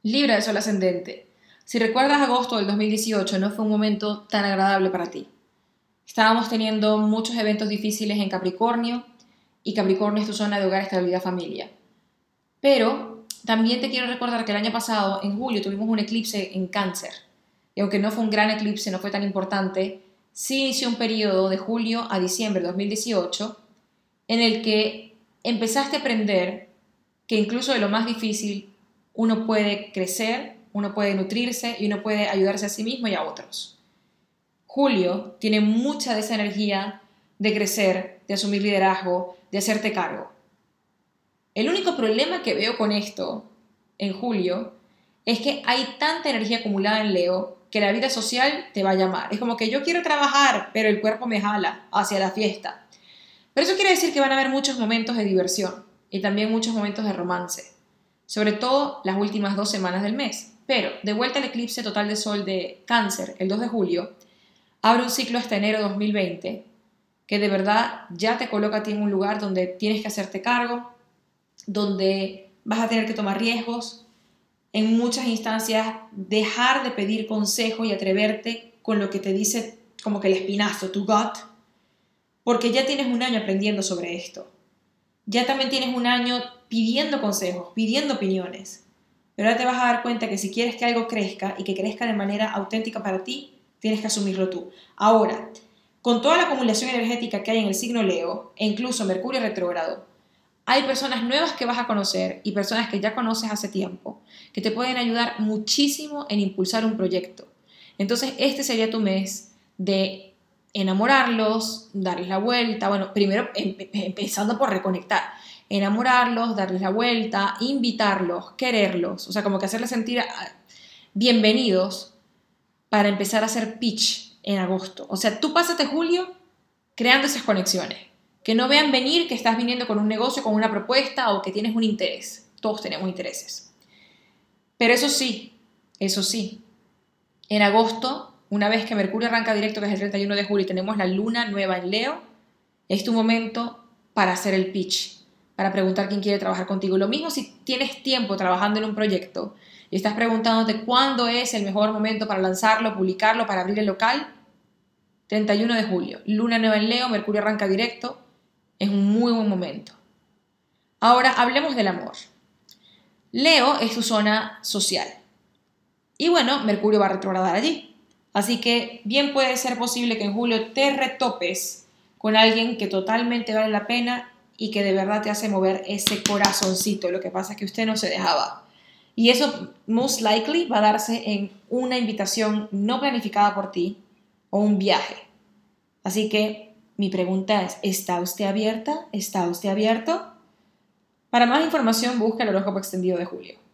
Libra de Sol ascendente. Si recuerdas, agosto del 2018 no fue un momento tan agradable para ti. Estábamos teniendo muchos eventos difíciles en Capricornio y Capricornio es tu zona de hogar, estabilidad, familia. Pero también te quiero recordar que el año pasado, en julio, tuvimos un eclipse en Cáncer. Y aunque no fue un gran eclipse, no fue tan importante, sí inició un periodo de julio a diciembre de 2018 en el que empezaste a aprender que incluso de lo más difícil uno puede crecer, uno puede nutrirse y uno puede ayudarse a sí mismo y a otros. Julio tiene mucha de esa energía de crecer, de asumir liderazgo, de hacerte cargo. El único problema que veo con esto en julio es que hay tanta energía acumulada en Leo que la vida social te va a llamar. Es como que yo quiero trabajar, pero el cuerpo me jala hacia la fiesta. Pero eso quiere decir que van a haber muchos momentos de diversión y también muchos momentos de romance, sobre todo las últimas 2 semanas del mes. Pero, de vuelta al eclipse total de Sol de Cáncer, el 2 de julio, abre un ciclo hasta enero de 2020, que de verdad ya te coloca a ti en un lugar donde tienes que hacerte cargo, donde vas a tener que tomar riesgos, en muchas instancias dejar de pedir consejo y atreverte con lo que te dice como que el espinazo, tu gut, porque ya tienes un año aprendiendo sobre esto. Ya también tienes un año pidiendo consejos, pidiendo opiniones. Pero ahora te vas a dar cuenta que si quieres que algo crezca y que crezca de manera auténtica para ti, tienes que asumirlo tú. Ahora, con toda la acumulación energética que hay en el signo Leo, e incluso Mercurio retrógrado, hay personas nuevas que vas a conocer y personas que ya conoces hace tiempo, que te pueden ayudar muchísimo en impulsar un proyecto. Entonces, este sería tu mes de enamorarlos, darles la vuelta, bueno, primero empezando por reconectar, enamorarlos, darles la vuelta, invitarlos, quererlos, o sea, como que hacerles sentir bienvenidos para empezar a hacer pitch en agosto. O sea, tú pásate julio creando esas conexiones, que no vean venir que estás viniendo con un negocio, con una propuesta o que tienes un interés. Todos tenemos intereses. Pero eso sí, en agosto, una vez que Mercurio arranca directo, que es el 31 de julio, y tenemos la luna nueva en Leo, es tu momento para hacer el pitch, para preguntar quién quiere trabajar contigo. Lo mismo si tienes tiempo trabajando en un proyecto y estás preguntándote cuándo es el mejor momento para lanzarlo, publicarlo, para abrir el local. 31 de julio, luna nueva en Leo, Mercurio arranca directo, es un muy buen momento. Ahora hablemos del amor. Leo es tu zona social. Y bueno, Mercurio va a retrogradar allí. Así que bien puede ser posible que en julio te retopes con alguien que totalmente vale la pena y que de verdad te hace mover ese corazoncito. Lo que pasa es que usted no se dejaba. Y eso most likely va a darse en una invitación no planificada por ti o un viaje. Así que mi pregunta es, ¿está usted abierta? ¿Está usted abierto? Para más información busca el horóscopo extendido de julio.